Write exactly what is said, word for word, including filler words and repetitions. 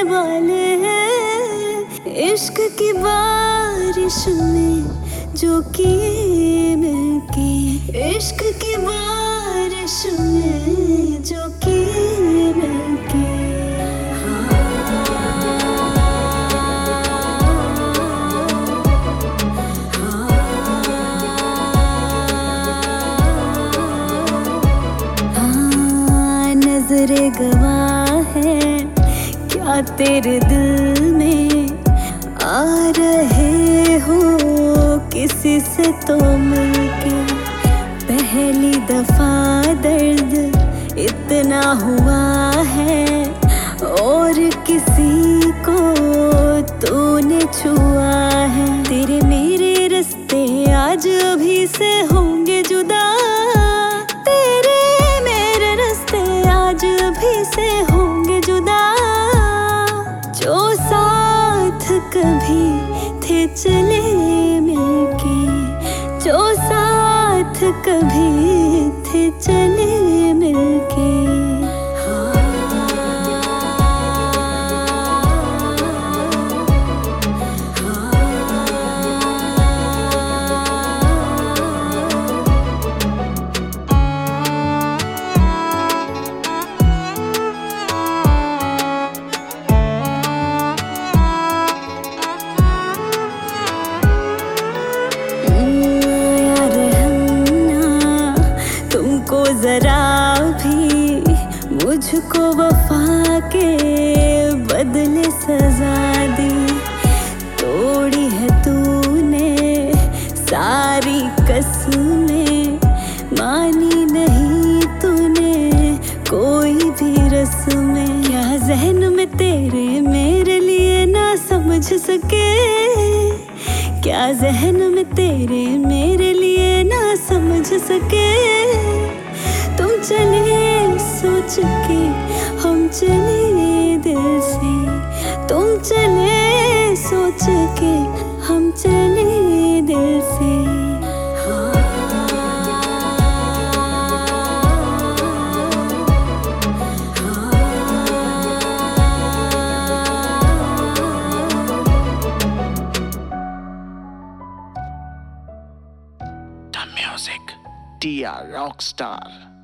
वाले हैं। इश्क की बारिश में जो किए मिलके, इश्क की बारिश में जो किए मिलके। नज़रे गवाह है क्या तेरे दिल में, आ रहे हो किसी से तो मिलके। पहली दफा दर्द इतना हुआ है और किसी को तूने छुआ है। तेरे मेरे रास्ते आज अभी से होंगे जुदा, अभी से होंगे जुदा। जो साथ कभी थे चले मिलके, जो साथ कभी थे चले मिलके। को जरा भी मुझको वफा के बदले सजा दी। तोड़ी है तूने सारी कसमें, मानी नहीं तूने कोई भी रस्में। क्या जहन में तेरे मेरे लिए ना समझ सके, क्या जहन में तेरे मेरे लिए ना समझ सके। तुम चले सोच के हम चले दिल से, तुम चले सोच के हम चले दिल से। The music, T R Rockstar.